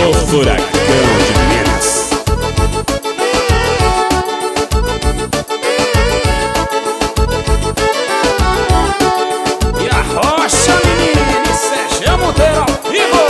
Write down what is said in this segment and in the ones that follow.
O Furacão de Minas. E a rocha, menina, e Sérgio Monteiro ao vivo.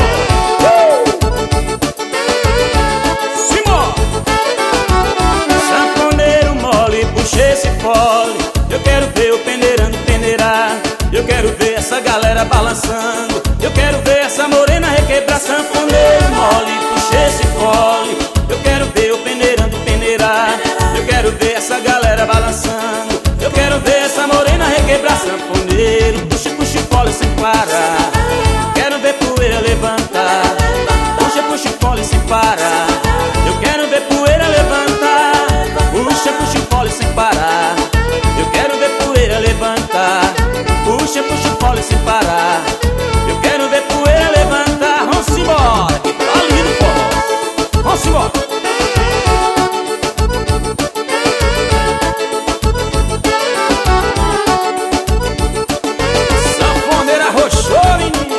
Simão! Sanfoneiro mole, puxa esse fole. Eu quero ver o peneirando peneirar. Eu quero ver essa galera balançando. Eu quero ver essa morena requebrar. Sanfoneiro mole, puxa esse fole. Eu quero ver o peneirando peneirar. Eu quero ver essa galera balançando. Eu quero ver essa morena requebrar. Sanfoneiro, puxa, puxa o fole sem parar. Quero ver poeira levantar. Puxa, puxa o fole sem parar. Eu quero ver poeira levantar. Puxa, puxa o fole sem parar. Eu quero ver poeira levantar. Puxa, puxa o fole sem parar. Eu quero ver poeira levantar. Vamos embora, que tá lindo, pô. Vamos embora. Sanfoneira roxou, menina.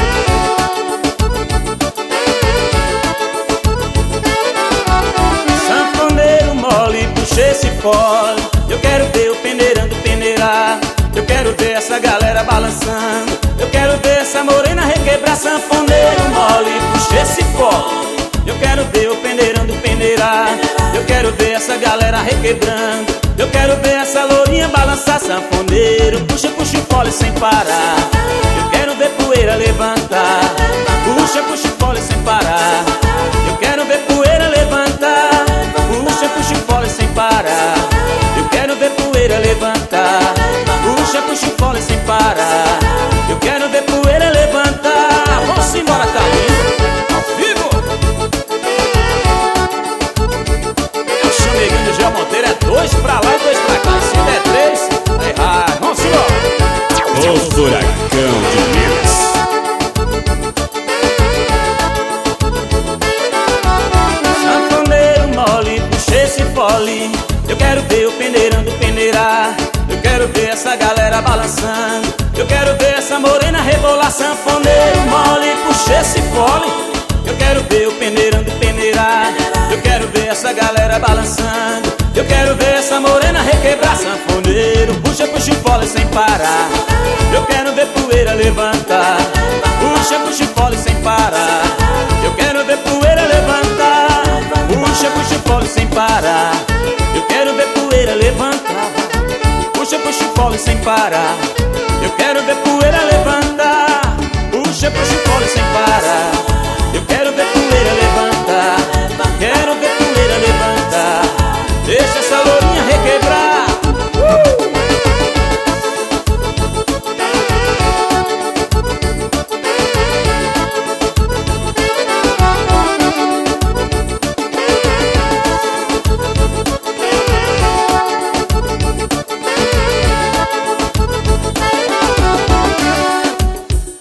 Sanfoneiro mole, puxa esse fole. Eu quero ver o peneirando peneirar. Eu quero ver essa galera balançando. Eu quero ver essa morena requebrar. Sanfoneiro mole, puxa esse fole. Eu quero ver o peneirando peneirar. Eu quero ver essa galera requebrando. Eu quero ver essa lourinha balançar. Sanfoneiro, puxa, puxa o fole sem parar. Eu quero ver poeira levantar. Puxa, puxa o fole sem parar. Eu quero ver poeira levantar. Puxa, puxa o fole sem parar. Eu quero ver poeira levantar. Puxa, puxa o fole sem parar. Eu quero ver poeira levantar. Vamos embora, tá lindo? Ao vivo. Eu chameguinho de Gel Monteiro, é 2 pra lá e 2 pra cá. E se der 3, é errado. Vamos embora. O Furacão de Minas. Sanfoneiro mole, puxa esse fole. Eu quero ver o peneirando peneirar. Eu quero ver essa galera balançando. Eu quero ver essa morena rebolar. Sanfoneiro mole, puxa esse fole. Eu quero ver o peneirando peneirar. Eu quero ver essa galera balançando. Eu quero ver essa morena requebrar. Sanfoneiro, puxa, puxa o fole sem parar. Eu quero ver poeira levantar. Puxa, puxa o fole sem parar. Eu quero ver poeira levantar. Puxa, puxa o fole sem parar. Eu quero ver poeira levantar. Puxa, puxa o fole sem parar.